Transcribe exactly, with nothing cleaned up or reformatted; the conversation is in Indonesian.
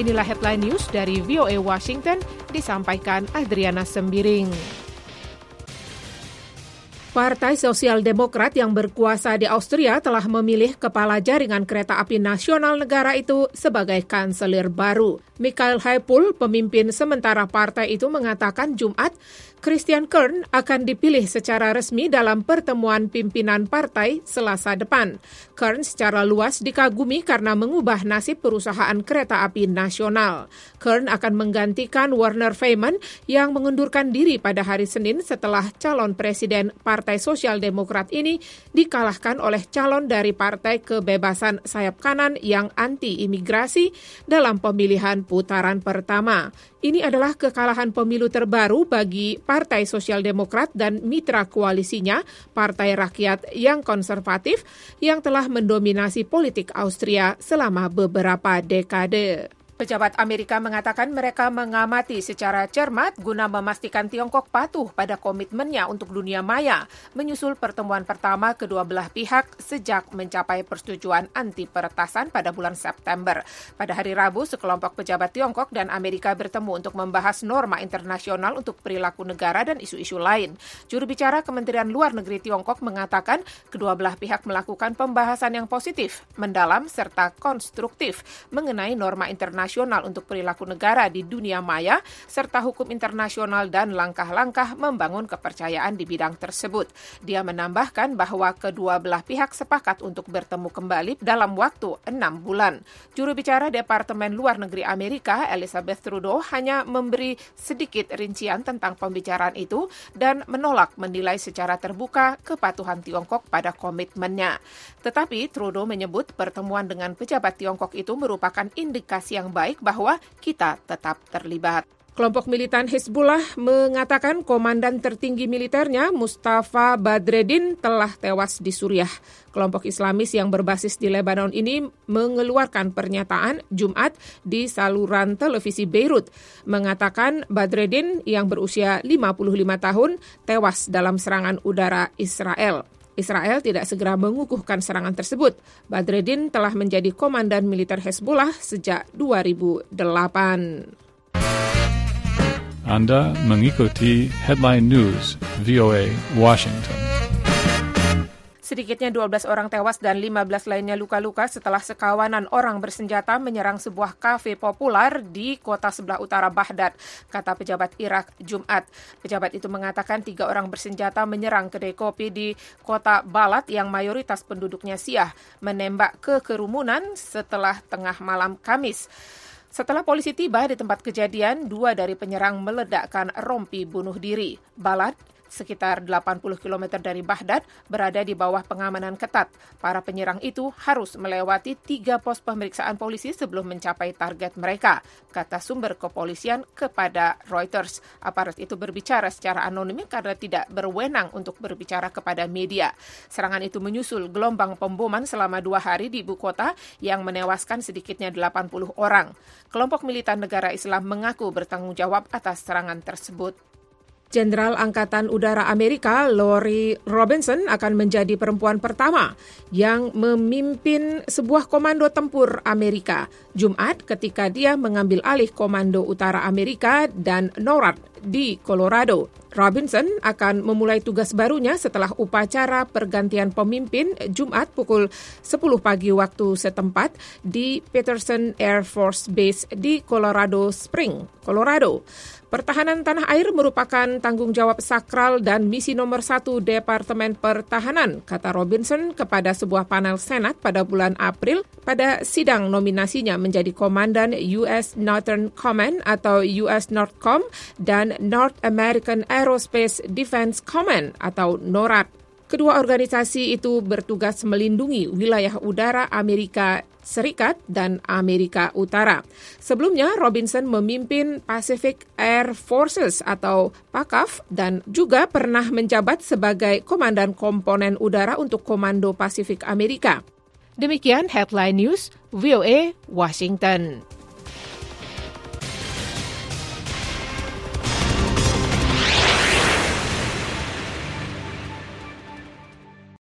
Inilah headline news dari V O A Washington, disampaikan Adriana Sembiring. Partai Sosial Demokrat yang berkuasa di Austria telah memilih kepala jaringan kereta api nasional negara itu sebagai kanselir baru. Michael Haipul, pemimpin sementara partai itu, mengatakan Jumat Christian Kern akan dipilih secara resmi dalam pertemuan pimpinan partai Selasa depan. Kern secara luas dikagumi karena mengubah nasib perusahaan kereta api nasional. Kern akan menggantikan Werner Faymann yang mengundurkan diri pada hari Senin setelah calon presiden Partai Sosial Demokrat ini dikalahkan oleh calon dari Partai Kebebasan Sayap Kanan yang anti-imigrasi dalam pemilihan putaran pertama. Ini adalah kekalahan pemilu terbaru bagi Partai Sosial Demokrat dan mitra koalisinya, Partai Rakyat yang konservatif, yang telah mendominasi politik Austria selama beberapa dekade. Pejabat Amerika mengatakan mereka mengamati secara cermat guna memastikan Tiongkok patuh pada komitmennya untuk dunia maya, menyusul pertemuan pertama kedua belah pihak sejak mencapai persetujuan anti peretasan pada bulan September. Pada hari Rabu, sekelompok pejabat Tiongkok dan Amerika bertemu untuk membahas norma internasional untuk perilaku negara dan isu-isu lain. Juru bicara Kementerian Luar Negeri Tiongkok mengatakan kedua belah pihak melakukan pembahasan yang positif, mendalam, serta konstruktif mengenai norma internasional untuk perilaku negara di dunia maya, serta hukum internasional dan langkah-langkah membangun kepercayaan di bidang tersebut. Dia menambahkan bahwa kedua belah pihak sepakat untuk bertemu kembali dalam waktu enam bulan. Juru bicara Departemen Luar Negeri Amerika, Elizabeth Trudeau, hanya memberi sedikit rincian tentang pembicaraan itu dan menolak menilai secara terbuka kepatuhan Tiongkok pada komitmennya. Tetapi Trudeau menyebut pertemuan dengan pejabat Tiongkok itu merupakan indikasi yang baik baik bahwa kita tetap terlibat. Kelompok militan Hizbullah mengatakan komandan tertinggi militernya, Mustafa Badreddin, telah tewas di Suriah. Kelompok Islamis yang berbasis di Lebanon ini mengeluarkan pernyataan Jumat di saluran televisi Beirut, mengatakan Badreddin yang berusia lima puluh lima tahun tewas dalam serangan udara Israel. Israel tidak segera mengukuhkan serangan tersebut. Badreddin telah menjadi komandan militer Hezbollah sejak dua ribu delapan. Anda mengikuti Headline News V O A Washington. Sedikitnya dua belas orang tewas dan lima belas lainnya luka-luka setelah sekawanan orang bersenjata menyerang sebuah kafe populer di kota sebelah utara Baghdad, kata pejabat Irak Jumat. Pejabat itu mengatakan tiga orang bersenjata menyerang kedai kopi di kota Balad yang mayoritas penduduknya Syiah, menembak ke kerumunan setelah tengah malam Kamis. Setelah polisi tiba di tempat kejadian, dua dari penyerang meledakkan rompi bunuh diri. Balad, sekitar delapan puluh kilometer dari Baghdad, berada di bawah pengamanan ketat. Para penyerang itu harus melewati tiga pos pemeriksaan polisi sebelum mencapai target mereka, kata sumber kepolisian kepada Reuters. Aparat itu berbicara secara anonim karena tidak berwenang untuk berbicara kepada media. Serangan itu menyusul gelombang pemboman selama dua hari di ibu kota yang menewaskan sedikitnya delapan puluh orang. Kelompok militan negara Islam mengaku bertanggung jawab atas serangan tersebut. Jenderal Angkatan Udara Amerika Lori Robinson akan menjadi perempuan pertama yang memimpin sebuah komando tempur Amerika Jumat ketika dia mengambil alih Komando Utara Amerika dan NORAD di Colorado. Robinson akan memulai tugas barunya setelah upacara pergantian pemimpin Jumat pukul sepuluh pagi waktu setempat di Peterson Air Force Base di Colorado Springs, Colorado. Pertahanan tanah air merupakan tanggung jawab sakral dan misi nomor satu Departemen Pertahanan, kata Robinson kepada sebuah panel Senat pada bulan April pada sidang nominasinya menjadi komandan U S Northern Command atau U S Northcom dan North American Aerospace Defense Command atau NORAD. Kedua organisasi itu bertugas melindungi wilayah udara Amerika Serikat dan Amerika Utara. Sebelumnya, Robinson memimpin Pacific Air Forces atau PACAF dan juga pernah menjabat sebagai Komandan Komponen Udara untuk Komando Pasifik Amerika. Demikian Headline News V O A Washington.